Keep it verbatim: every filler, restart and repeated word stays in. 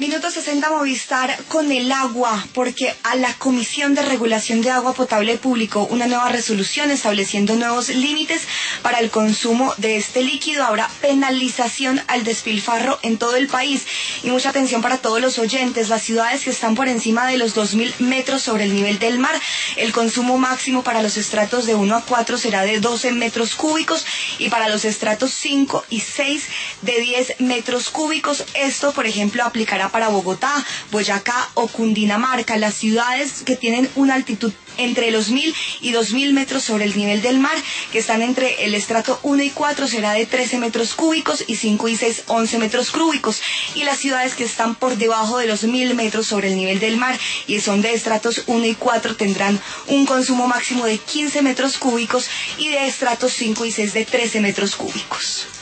Minuto sesenta Movistar con el agua, porque a la Comisión de Regulación de Agua Potable publicó una nueva resolución estableciendo nuevos límites para el consumo de este líquido. Habrá penalización al despilfarro en todo el país. Y mucha atención para todos los oyentes. Las ciudades que están por encima de los dos mil metros sobre el nivel del mar, el consumo máximo para los estratos de uno a cuatro será de doce metros cúbicos y para los estratos cinco y seis de diez metros cúbicos. Esto, por ejemplo, aplicará para Bogotá, Boyacá o Cundinamarca, las ciudades que tienen una altitud entre los mil y dos mil metros sobre el nivel del mar, que están entre el estrato uno y cuatro será de trece metros cúbicos y cinco y seis, once metros cúbicos, y las ciudades que están por debajo de los mil metros sobre el nivel del mar y son de estratos uno y cuatro tendrán un consumo máximo de quince metros cúbicos y de estratos cinco y seis de trece metros cúbicos.